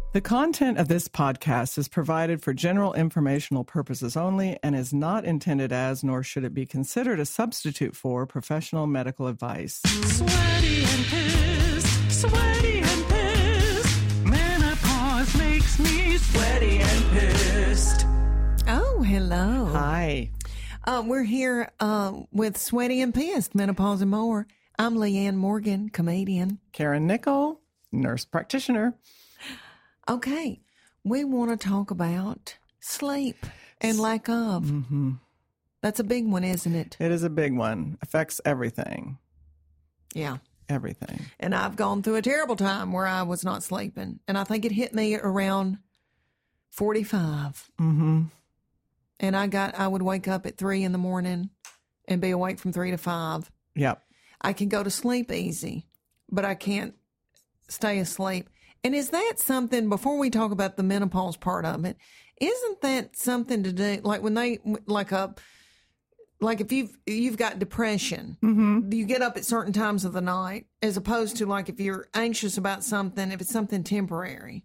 The content of this podcast is provided for general informational purposes only and is not intended as, nor should it be considered a substitute for, professional medical advice. Sweaty and pissed. Menopause makes me sweaty and pissed. Oh, hello. Hi. We're here with Sweaty and Pissed, Menopause and More. I'm Leanne Morgan, comedian. Karen Nickel, nurse practitioner. Okay, we want to talk about sleep and lack of. Mm-hmm. That's a big one, isn't it? It is a big one. Affects everything. Yeah. Everything. And I've gone through a terrible time where I was not sleeping. And I think it hit me around 45. Mm-hmm. And I would wake up at 3 in the morning and be awake from 3 to 5. Yep. I can go to sleep easy, but I can't stay asleep. And is that something, before we talk about the menopause part of it, isn't that something to do, like when they, like if you've got depression, Mm-hmm. you get up at certain times of the night, as opposed to like if you're anxious about something, if it's something temporary.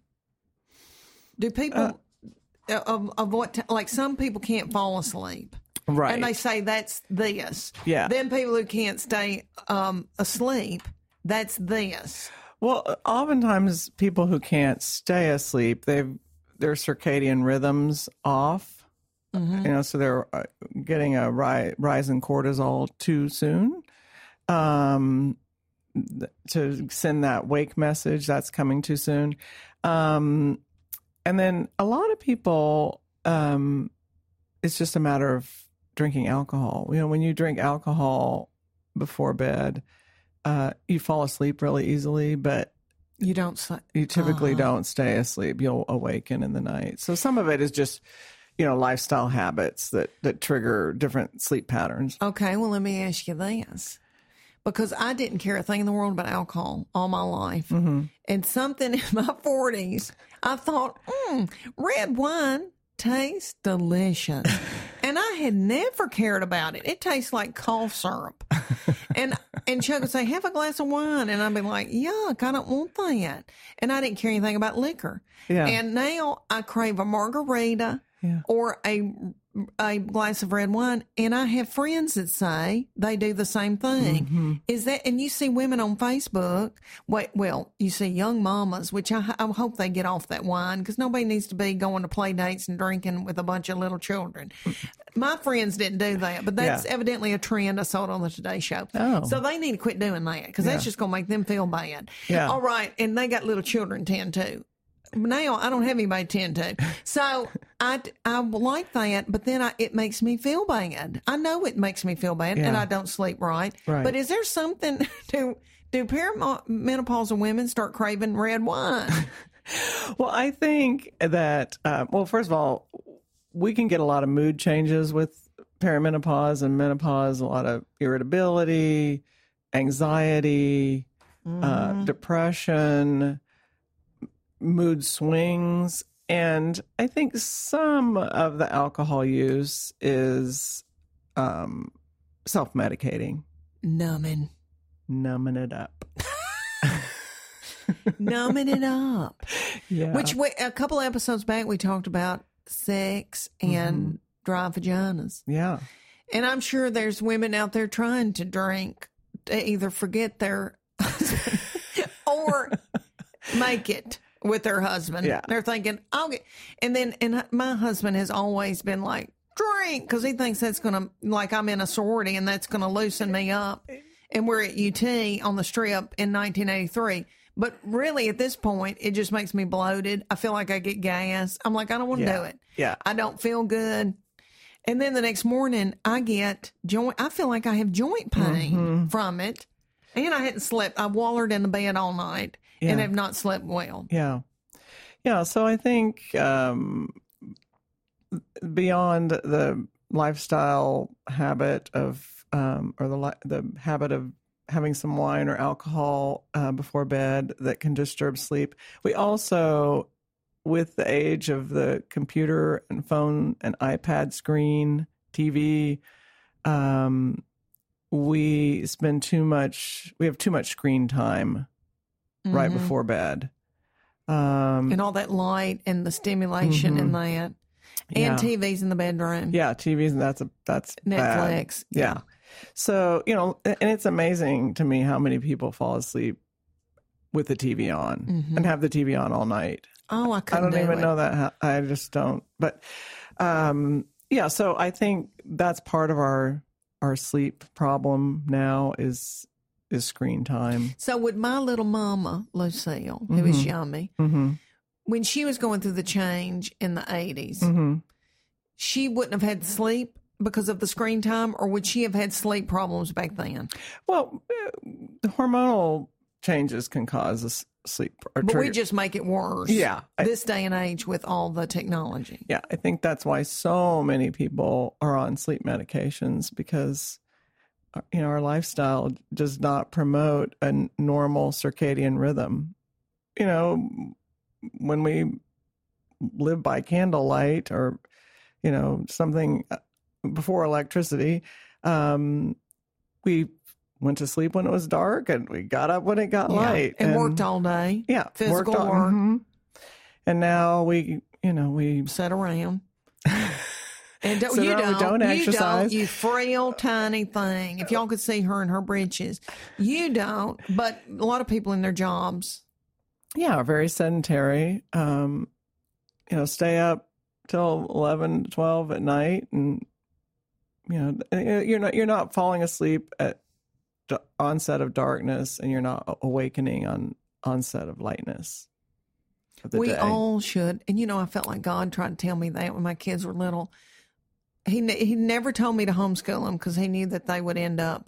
Do people, of what, like some people can't fall asleep. Right. And they say that's this. Yeah. Then people who can't stay asleep, that's this. Well, oftentimes people who can't stay asleep, their circadian rhythms off. Mm-hmm. So they're getting a rise in cortisol too soon. To send that wake message, that's coming too soon. And then a lot of people, it's just a matter of drinking alcohol. When you drink alcohol before bed, you fall asleep really easily, but you typically don't stay asleep. You'll awaken in the night. So some of it is just, lifestyle habits that trigger different sleep patterns. Okay, well, let me ask you this. Because I didn't care a thing in the world about alcohol all my life. Mm-hmm. And something in my 40s, I thought, red wine tastes delicious. And I had never cared about it. It tastes like cough syrup. And Chuck would say, have a glass of wine. And I'd be like, yuck, I don't want that. And I didn't care anything about liquor. Yeah. And now I crave a margarita or a glass of red wine. And I have friends that say they do the same thing. Mm-hmm. Is that, and you see women on Facebook, you see young mamas, which I hope they get off that wine because nobody needs to be going to play dates and drinking with a bunch of little children. My friends didn't do that, but that's evidently a trend I saw it on the Today Show. Oh. So they need to quit doing that because that's just going to make them feel bad. Yeah. All right. And they got little children 10 too. Now I don't have anybody 10 to. So I like that, but then it makes me feel bad. I know it makes me feel bad and I don't sleep right. But is there something do perimenopausal women start craving red wine? Well, I think that, first of all, we can get a lot of mood changes with perimenopause and menopause, a lot of irritability, anxiety, depression, mood swings. And I think some of the alcohol use is self-medicating. Numbing it up. Numbing it up. Yeah. Which a couple of episodes back, we talked about sex and dry vaginas. Yeah. And I'm sure there's women out there trying to drink to either forget their husband or make it with their husband. Yeah. They're thinking, and my husband has always been like, drink, because he thinks that's going to, like I'm in a sorority and that's going to loosen me up. And we're at UT on the Strip in 1983. But really, at this point, it just makes me bloated. I feel like I get gas. I'm like, I don't want to do it. Yeah. I don't feel good. And then the next morning, I feel like I have joint pain from it. And I hadn't slept. I wallered in the bed all night and have not slept well. Yeah. Yeah. So I think beyond the lifestyle habit of, or the habit of having some wine or alcohol before bed that can disturb sleep, we also, with the age of the computer and phone and iPad screen, TV, we have too much screen time right before bed. And all that light and the stimulation and that. And TVs in the bedroom. Yeah, TVs, that's Netflix. bad. Yeah. So, and it's amazing to me how many people fall asleep with the TV on and have the TV on all night. Oh, I I couldn't don't do even it. know that. I just don't. But so I think that's part of our sleep problem now is screen time. So with my little mama, Lucille, who is yummy, when she was going through the change in the 80s, she wouldn't have had sleep because of the screen time, or would she have had sleep problems back then? Well, the hormonal changes can cause us sleep. But we just make it worse. Yeah. This day and age with all the technology. Yeah, I think that's why so many people are on sleep medications because, our lifestyle does not promote a normal circadian rhythm. When we live by candlelight or, something before electricity, we went to sleep when it was dark and we got up when it got light. And worked all day. Yeah. Physical work. work. And now we Sit around. And So you now we don't exercise. You frail, tiny thing. If y'all could see her in her breeches, you don't. But a lot of people in their jobs. Yeah, are very sedentary. Stay up till 11, 12 at night, and you're not falling asleep at the onset of darkness, and you're not awakening on onset of lightness. Of the We day. all should. And I felt like God tried to tell me that when my kids were little. He never told me to homeschool them because he knew that they would end up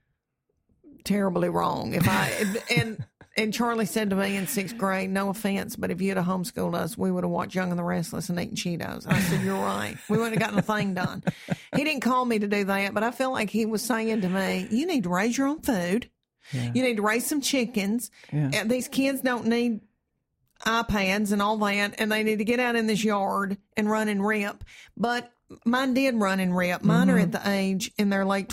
terribly wrong. If I and Charlie said to me in 6th grade, no offense, but if you'd have homeschooled us, we would have watched Young and the Restless and eaten Cheetos. I said, you're right. We wouldn't have gotten a thing done. He didn't call me to do that, but I felt like he was saying to me, you need to raise your own food. Yeah. You need to raise some chickens. Yeah. And these kids don't need iPads and all that, and they need to get out in this yard and run and rip. But mine did run and rip. Mine are at the age in their early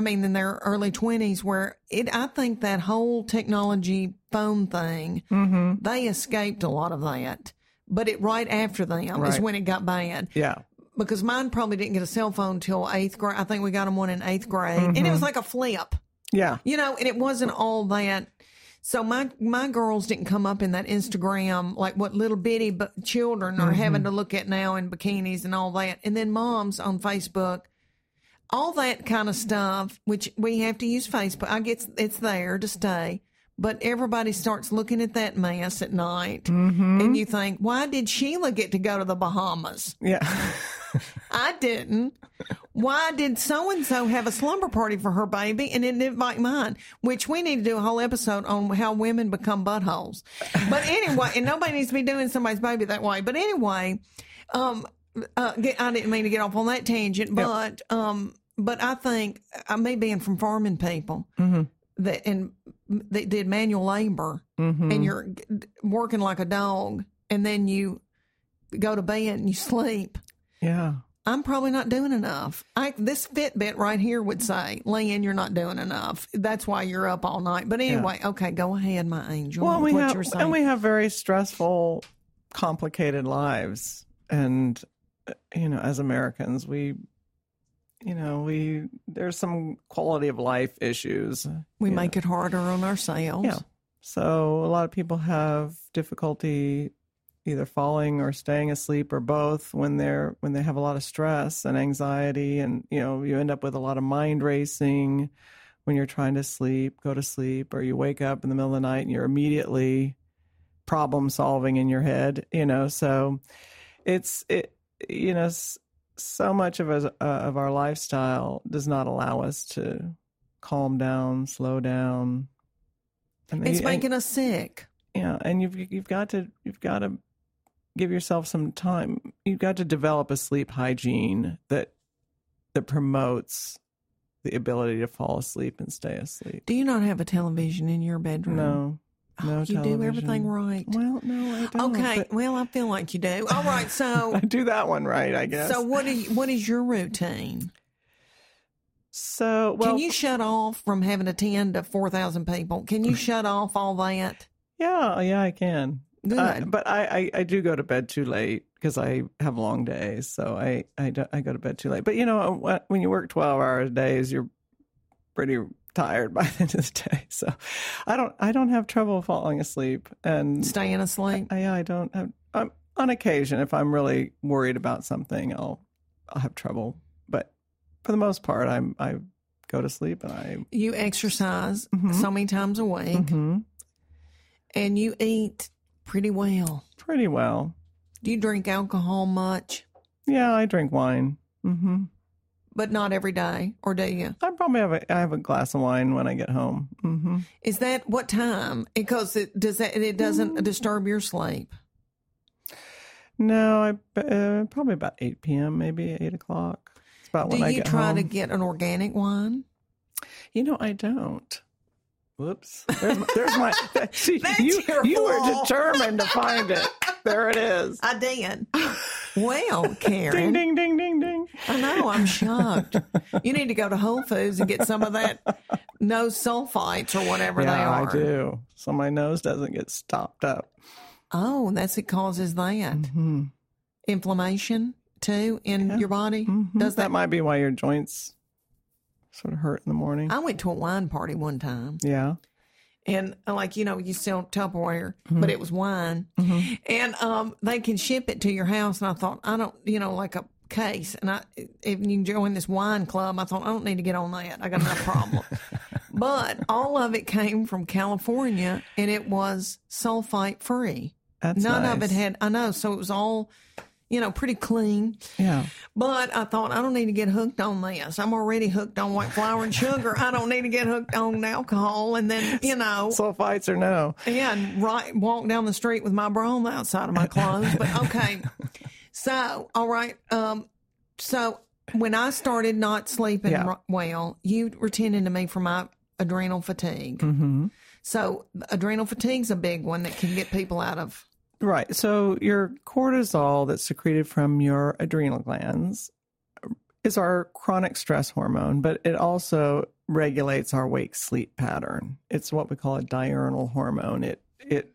20s where I think that whole technology phone thing, they escaped a lot of that. But right after them is Right. when it got bad. Yeah. Because mine probably didn't get a cell phone till 8th grade. I think we got them one in 8th grade. And it was like a flip, Yeah. and it wasn't all that. So my girls didn't come up in that Instagram, like what little bitty children are having to look at now in bikinis and all that. And then moms on Facebook, all that kind of stuff, which we have to use Facebook. I guess it's there to stay. But everybody starts looking at that mess at night. And you think, why did Sheila get to go to the Bahamas? Yeah. I didn't. Why did so-and-so have a slumber party for her baby and didn't invite mine? Which we need to do a whole episode on how women become buttholes. But anyway, and nobody needs to be doing somebody's baby that way. But anyway, I didn't mean to get off on that tangent, but I think, me being from farming people, that they did manual labor, and you're working like a dog, and then you go to bed and you sleep. Yeah. I'm probably not doing enough. This Fitbit right here would say, Lynn, you're not doing enough. That's why you're up all night. But anyway, okay, go ahead, my angel. Well, with what you're saying. we have very stressful, complicated lives, and as Americans, there's some quality of life issues. We make it harder on ourselves. Yeah. So a lot of people have difficulty either falling or staying asleep or both when they have a lot of stress and anxiety, and you end up with a lot of mind racing when you're trying to go to sleep, or you wake up in the middle of the night and you're immediately problem solving in your head, so so much of our lifestyle does not allow us to calm down, slow down. And It's making us sick. Yeah, and you've got to give yourself some time. You've got to develop a sleep hygiene that promotes the ability to fall asleep and stay asleep. Do you not have a television in your bedroom? No. No you television. do everything right. Well, no, I don't. Okay, but well, I feel like you do. All right, so I do that one right, I guess. so what is your routine? So, well, Can you shut off from having to tend to 4,000 people? Can you shut off all that? Yeah, I can. Good. But I do go to bed too late because I have long days. So I go to bed too late. But, when you work 12-hour days, you're pretty tired by the end of the day. So I don't have trouble falling asleep. And Staying asleep. I don't have, on occasion, if I'm really worried about something, I'll have trouble. But for the most part, I go to sleep and You exercise so many times a week, and you eat pretty well. pretty well. Do you drink alcohol much? Yeah, I drink wine. But not every day, or do you? I probably have a glass of wine when I get home. Is that what time? Because it doesn't disturb your sleep. No, probably about 8 p.m., maybe 8 o'clock. It's about when Do I you get try home. to get an organic wine? I don't. Whoops. There's my. See, That's you your were fault. determined to find it. There it is. I did. Well, Ding, Karen, ding, ding, ding, ding. I know, I'm shocked. You need to go to Whole Foods and get some of that no sulfites or whatever they Yeah, are. I do. So my nose doesn't get stopped up. Oh, that's it causes that. Inflammation, too, in your body? Does That that? might be why your joints sort of hurt in the morning. I went to a wine party one time. Yeah. And you sell Tupperware, but it was wine. And they can ship it to your house. And I thought, I don't, like a case. And if you join this wine club, I thought, I don't need to get on that. I got enough problems. But all of it came from California, and it was sulfite free. That's None of nice. it had, I know. So it was all, pretty clean. Yeah. But I thought, I don't need to get hooked on this. I'm already hooked on white flour and sugar. I don't need to get hooked on alcohol. And then, Sulfites or no. yeah, and walk down the street with my bra on the outside of my clothes. But okay. So, all right. So when I started not sleeping Yeah. well, you were tending to me for my adrenal fatigue. So adrenal fatigue's a big one that can get people out of. Right. So your cortisol that's secreted from your adrenal glands is our chronic stress hormone, but it also regulates our wake sleep pattern. It's what we call a diurnal hormone. It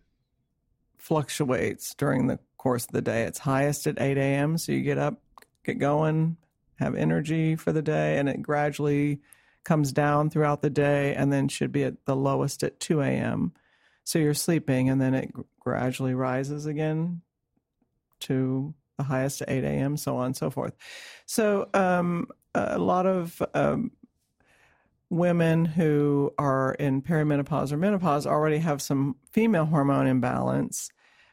fluctuates during the course of the day. It's highest at 8 a.m. So you get up, get going, have energy for the day, and it gradually comes down throughout the day and then should be at the lowest at 2 a.m. So you're sleeping, and then it gradually rises again to the highest at 8 a.m., so on and so forth. So a lot of women who are in perimenopause or menopause already have some female hormone imbalance.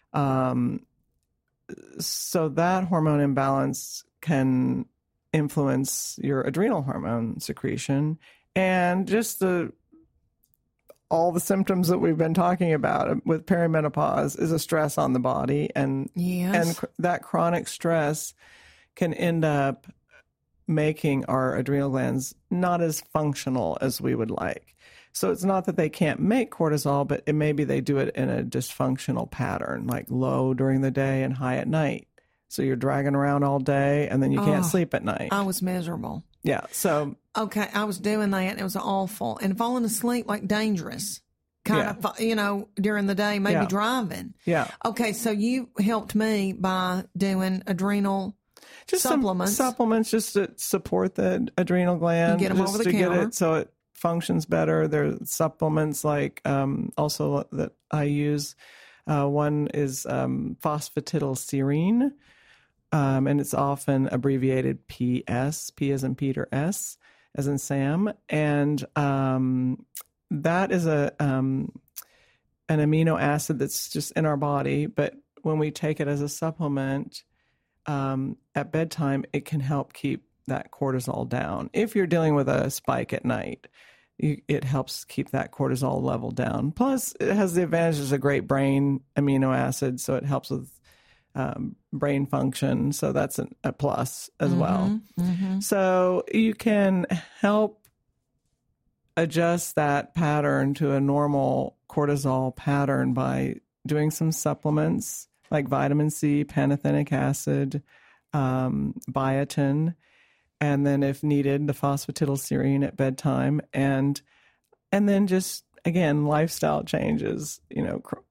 So that hormone imbalance can influence your adrenal hormone secretion, and just all the symptoms that we've been talking about with perimenopause is a stress on the body, and Yes. that chronic stress can end up making our adrenal glands not as functional as we would like. So it's not that they can't make cortisol, but maybe they do it in a dysfunctional pattern, like low during the day and high at night. So you're dragging around all day, and then you can't sleep at night. I was miserable. Yeah. So Okay, I was doing that, and it was awful. And falling asleep, like dangerous, kind of, during the day, maybe Yeah. driving. yeah, Okay, so you helped me by doing adrenal just supplements. some supplements just to support the adrenal gland, You get 'em just over the to get counter. it so it functions better. There's supplements like also that I use. One is phosphatidylserine, and it's often abbreviated PS. P as in Peter, S as in Sam, and that is an amino acid that's just in our body, but when we take it as a supplement at bedtime, it can help keep that cortisol down. If you're dealing with a spike at night, it helps keep that cortisol level down. Plus, it has the advantage it's a great brain amino acid, so it helps with brain function. So that's a plus as well. So you can help adjust that pattern to a normal cortisol pattern by doing some supplements like vitamin C, pantothenic acid, biotin, and then if needed, the phosphatidylserine at bedtime, and then just again lifestyle changes.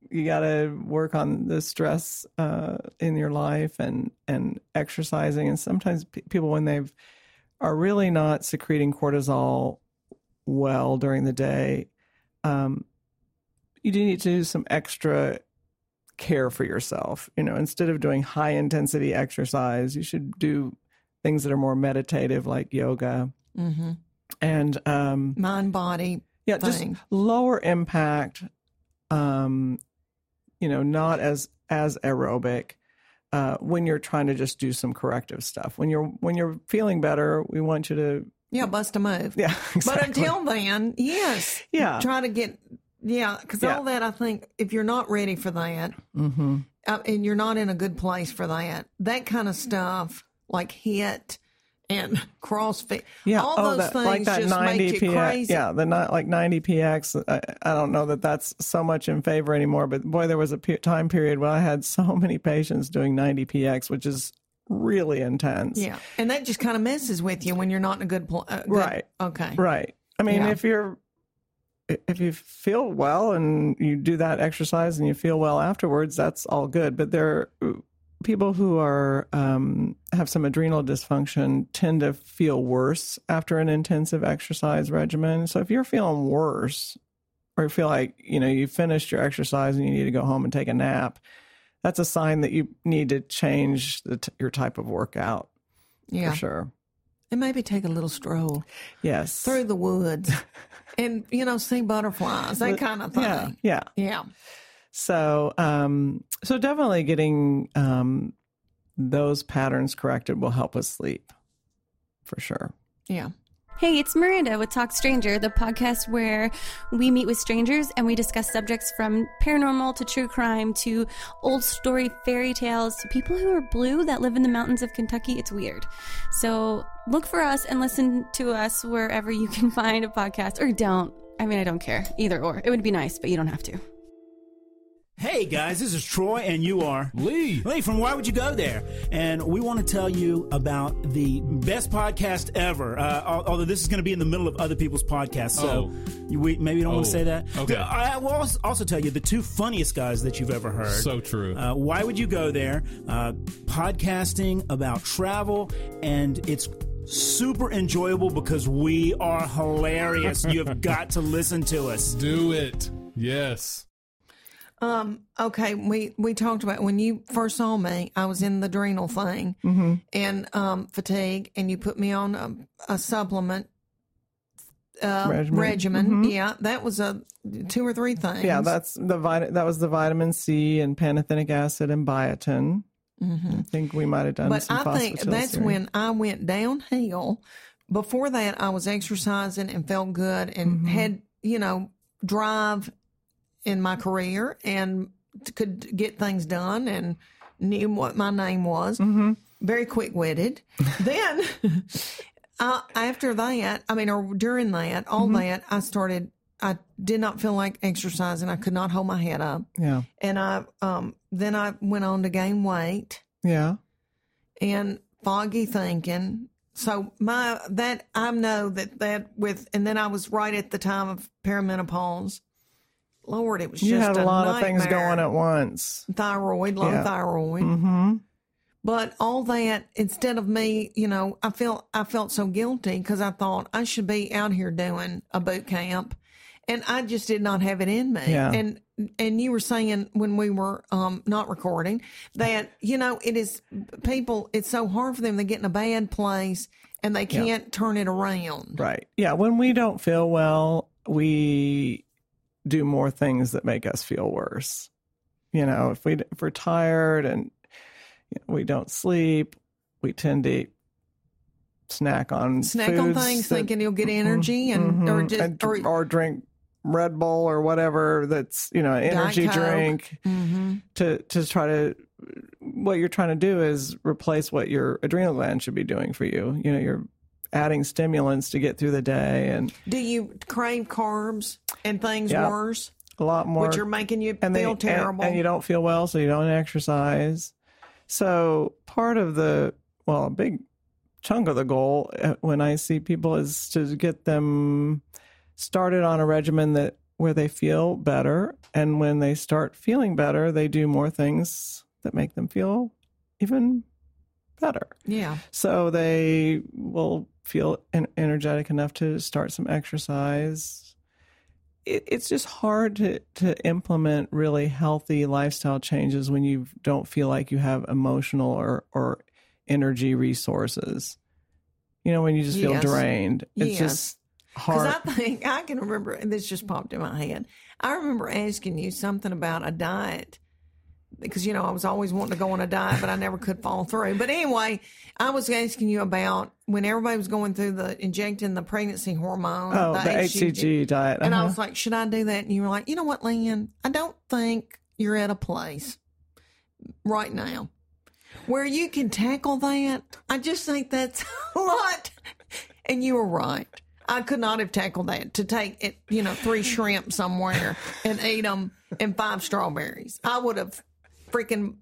you got to work on the stress in your life and exercising. And sometimes people, when they are really not secreting cortisol well during the day, you do need to do some extra care for yourself. Instead of doing high intensity exercise, you should do things that are more meditative, like yoga and mind body. Yeah, just lower impact. Not as aerobic. When you're trying to just do some corrective stuff. When you're feeling better, we want you to bust a move. Yeah, exactly. But until then, yes, try to get because all that, I think, if you're not ready for that, and you're not in a good place for that kind of stuff, like HIIT and CrossFit, all those things like that just 90 make you crazy. Yeah, like 90 PX. I don't know that that's so much in favor anymore, but boy, there was a time period when I had so many patients doing 90 PX, which is really intense. Yeah, and that just kind of messes with you when you're not in a good place. Right. Okay. Right. I mean, if you feel well and you do that exercise and you feel well afterwards, that's all good. But there are people who are have some adrenal dysfunction tend to feel worse after an intensive exercise regimen. So if you're feeling worse, or you feel like you finished your exercise and you need to go home and take a nap, that's a sign that you need to change your type of workout. Yeah, for sure. And maybe take a little stroll. Yes, through the woods, and see butterflies, that kind of thing. Yeah. So, so definitely getting those patterns corrected will help us sleep, for sure. Yeah. Hey, it's Miranda with Talk Stranger, the podcast where we meet with strangers and we discuss subjects from paranormal to true crime to old story fairy tales to people who are blue that live in the mountains of Kentucky. It's weird. So look for us and listen to us wherever you can find a podcast, or don't. I mean, I don't care. Either or. It would be nice, but you don't have to. Hey guys, this is Troy and you are Lee from Why Would You Go There? And we want to tell you about the best podcast ever. Although this is going to be in the middle of other people's podcasts, so we maybe don't want to say that. Okay. I will also tell you the two funniest guys that you've ever heard. So true. Why Would You Go There? Podcasting about travel, and it's super enjoyable because we are hilarious. You've got to listen to us. Do it. Yes. Okay, we talked about when you first saw me, I was in the adrenal thing and fatigue, and you put me on a supplement regimen. Yeah, that was 2 or 3 things. Yeah, that was the vitamin C and pantothenic acid and biotin. I think we might have done some phosphatidylserine. But I think that's when I went downhill. Before that, I was exercising and felt good and had, drive in my career and could get things done and knew what my name was. Very quick-witted. Then after that, or during that, all that, I did not feel like exercising. I could not hold my head up. Yeah. And then I went on to gain weight. Yeah. And foggy thinking. So I know that and then I was right at the time of perimenopause. Lord, it was you just had a lot nightmare. of things going at once. Thyroid, low thyroid. But all that, instead of me, I felt so guilty because I thought I should be out here doing a boot camp, and I just did not have it in me. Yeah. And you were saying when we were not recording that it is people. It's so hard for them. They get in a bad place and they can't turn it around. Right. Yeah. When we don't feel well, we do more things that make us feel worse. If we're tired and we don't sleep, we tend to snack on things, thinking you'll get energy, and or drink Red Bull or whatever that's energy drink to try to. What you're trying to do is replace what your adrenal gland should be doing for you. You're adding stimulants to get through the day. And do you crave carbs and things worse? A lot more, which are making you feel terrible, and you don't feel well, so you don't exercise. So part of a big chunk of the goal when I see people is to get them started on a regimen that where they feel better. And when they start feeling better, they do more things that make them feel even better. Yeah. So they will feel energetic enough to start some exercise. It's just hard to implement really healthy lifestyle changes when you don't feel like you have emotional or energy resources. You know, when you just feel Yes. drained. It's Yes. just hard. Because I think I can remember, and this just popped in my head. I remember asking you something about a diet because, I was always wanting to go on a diet, but I never could follow through. But anyway, I was asking you about when everybody was going through injecting the pregnancy hormone. the HCG diet. And I was like, should I do that? And you were like, you know what, Lynn? I don't think you're at a place right now where you can tackle that. I just think that's a lot. And you were right. I could not have tackled that to take it, 3 shrimp somewhere and eat them and 5 strawberries. I would have freaking,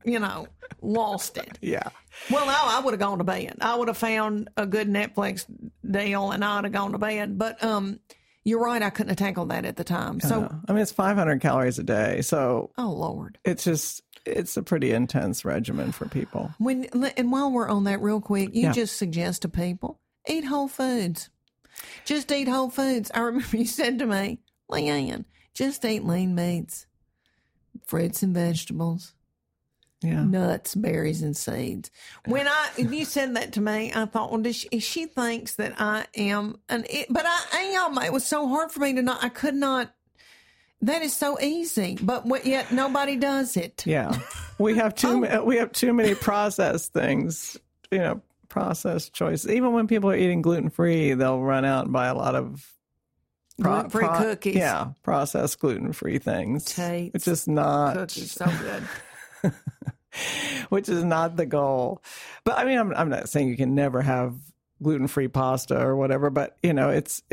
lost it. Yeah. Well, no, I would have gone to bed. I would have found a good Netflix deal and I would have gone to bed. But you're right. I couldn't have tackled that at the time. So, I mean, it's 500 calories a day. So oh, Lord. it's a pretty intense regimen for people. And while we're on that real quick, you Yeah. just suggest to people, eat whole foods. Just eat whole foods. I remember you said to me, Leanne, just eat lean meats, fruits and vegetables, Yeah. nuts, berries, and seeds. When you said that to me, I thought, well, she thinks that I am but I am. It was so hard for me to not. I could not. That is so easy, but yet nobody does it. Yeah. We have too many processed things, processed choices. Even when people are eating gluten-free, they'll run out and buy a lot of Gluten-free cookies. Yeah, processed gluten-free things. Tate's Which is not cookies, so good. which is not the goal. But I mean, I'm not saying you can never have gluten-free pasta or whatever, but it's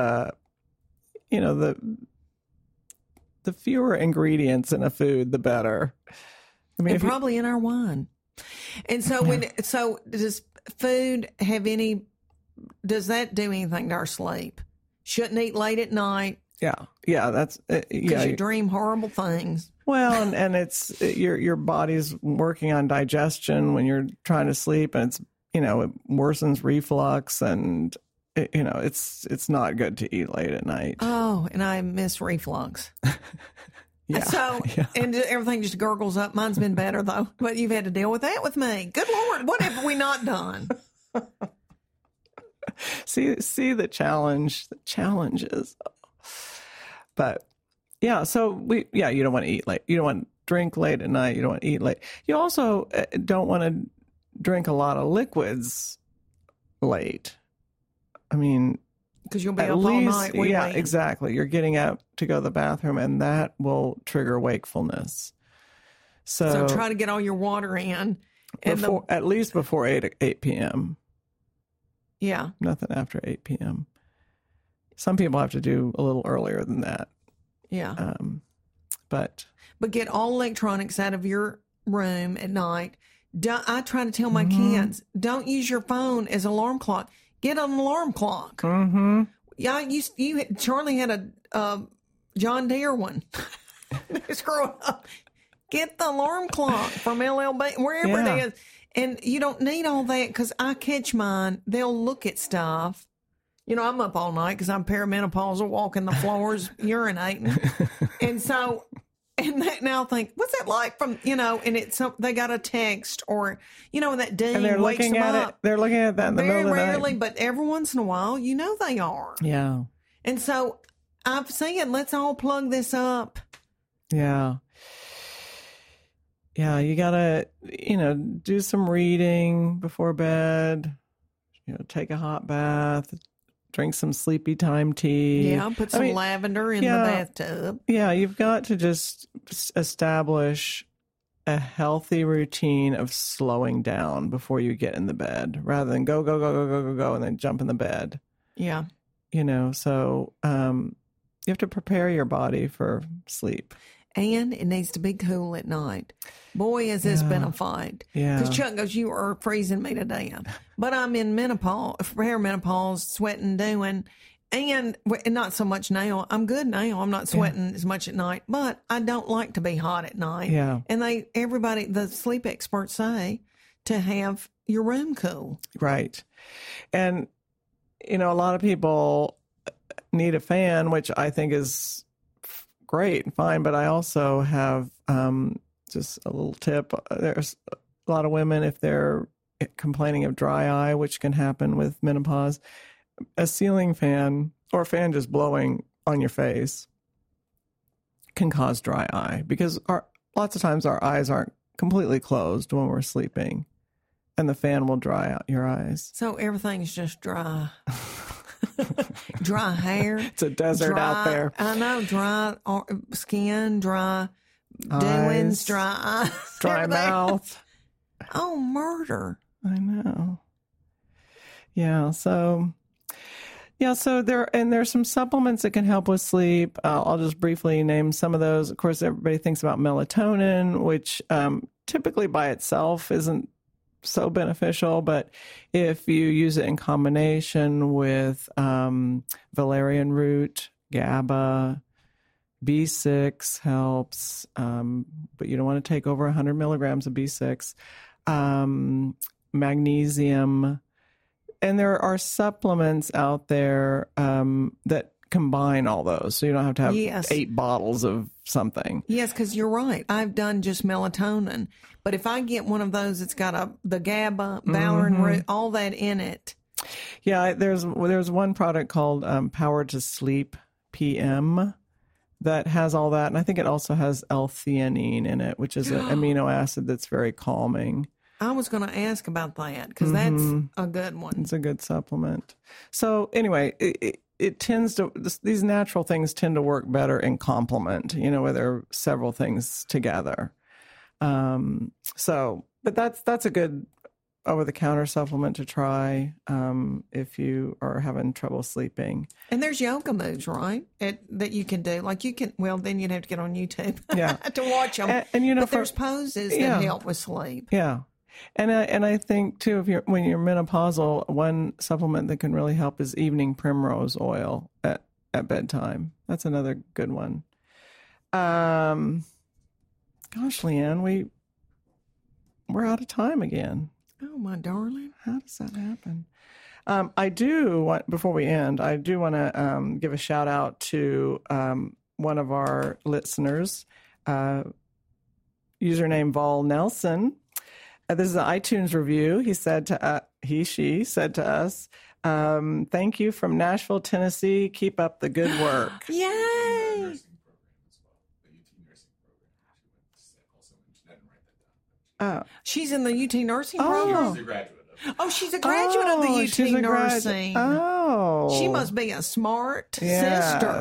the fewer ingredients in a food, the better. I mean, And probably in our wine. And so does food have does that do anything to our sleep? Shouldn't eat late at night that's because you dream horrible things. Well, and it's your body's working on digestion when you're trying to sleep, and it's it worsens reflux, and it's not good to eat late at night. Oh, and I miss reflux. Yeah. So, and everything just gurgles up. Mine's been better, though. But you've had to deal with that with me. Good Lord, what have we not done? see the challenges. But, yeah, so you don't want to eat late. You don't want to drink late at night. You don't want to eat late. You also don't want to drink a lot of liquids late. I mean, Because you'll be at up least, all night. yeah, exactly. You're getting up to go to the bathroom, and that will trigger wakefulness. So try to get all your water in. And at least before 8 p.m. yeah. Nothing after 8 p.m. Some people have to do a little earlier than that. Yeah. But get all electronics out of your room at night. I try to tell my kids, don't use your phone as an alarm clock. Get an alarm clock. mm-hmm. Yeah, Charlie had a John Deere one. Screw up. Get the alarm clock from LLB, wherever Yeah. it is. And you don't need all that because I catch mine. They'll look at stuff. I'm up all night because I'm perimenopausal, walking the floors, urinating. And so, now I think, what's that like from, and it's they got a text or, that ding And they're wakes looking them at up. it. They're looking at that in the Very middle of the rarely, night. but every once in a while, they are. Yeah. And so I've said, let's all plug this up. Yeah. Yeah, you gotta, do some reading before bed. Take a hot bath, drink some sleepy time tea. Yeah, put some lavender in the bathtub. Yeah, you've got to just establish a healthy routine of slowing down before you get in the bed, rather than go, and then jump in the bed. Yeah. So you have to prepare your body for sleep. And it needs to be cool at night. Boy, has this been a fight. Yeah. Because Chuck goes, you are freezing me to death. But I'm in menopause, perimenopause, sweating, doing. And not so much now. I'm good now. I'm not sweating as much at night, but I don't like to be hot at night. Yeah. And the sleep experts say to have your room cool. Right. And, a lot of people need a fan, which I think is great and fine, but I also have just a little tip. There's a lot of women, if they're complaining of dry eye, which can happen with menopause, a ceiling fan or a fan just blowing on your face can cause dry eye because lots of times our eyes aren't completely closed when we're sleeping, and the fan will dry out your eyes. So everything's just dry. Dry hair. It's a desert out there. I know, dry skin, dry doings, dry eyes. Dry everything. mouth. Oh, murder. I know. Yeah, so there's some supplements that can help with sleep. I'll just briefly name some of those. Of course, everybody thinks about melatonin, which typically by itself isn't so beneficial, but if you use it in combination with valerian root, GABA, B6 helps, but you don't want to take over 100 milligrams of B6, magnesium. And there are supplements out there that combine all those. So you don't have to have 8 bottles of something. Yes, because you're right. I've done just melatonin. But if I get one of those that's got the GABA, valerian root, all that in it. Yeah, there's one product called Power to Sleep PM that has all that. And I think it also has L-theanine in it, which is an amino acid that's very calming. I was going to ask about that because that's a good one. It's a good supplement. So anyway, it tends to, these natural things tend to work better in complement, where there are several things together. But that's a good over-the-counter supplement to try if you are having trouble sleeping. And there's yoga moves, right? That you can do. Like then you'd have to get on YouTube to watch them. And but there's poses that help with sleep. Yeah. And I think too, when you're menopausal, one supplement that can really help is evening primrose oil at bedtime. That's another good one. Gosh, Leanne, we're out of time again. Oh, my darling. How does that happen? I do want, before we end, I do want to give a shout out to one of our listeners, username Vol Nelson. This is an iTunes review. She said to us, thank you from Nashville, Tennessee. Keep up the good work. Yay! She's in the UT nursing program. She's a graduate of the UT nursing. She must be a smart sister.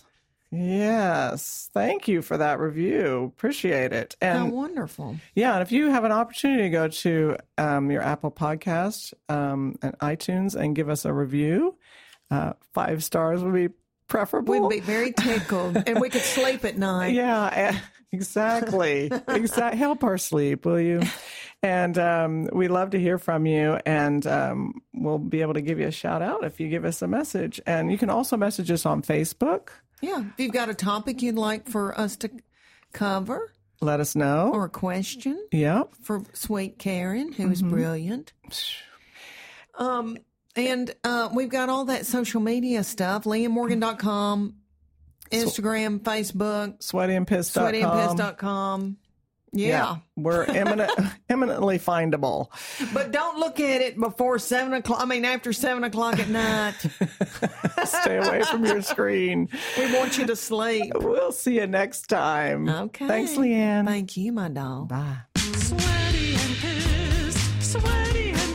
Yes. Thank you for that review. Appreciate it. And how wonderful. Yeah. And if you have an opportunity to go to your Apple Podcast and iTunes and give us a review, 5 stars would be preferable. We'd be very tickled and we could sleep at night. Yeah, exactly. Help our sleep, will you? And we love to hear from you, and we'll be able to give you a shout out if you give us a message. And you can also message us on Facebook. Yeah. If you've got a topic you'd like for us to cover, let us know. Or a question. Yep. For sweet Karen, who is brilliant. And we've got all that social media stuff. LeahMorgan.com, Instagram, Facebook. SweatyandPissed.com. SweatyandPissed.com. Yeah. We're eminently findable. But don't look at it before 7 o'clock. I mean, after 7 o'clock at night. Stay away from your screen. We want you to sleep. We'll see you next time. Okay. Thanks, Leanne. Thank you, my doll. Bye. Sweaty and pissed, sweaty and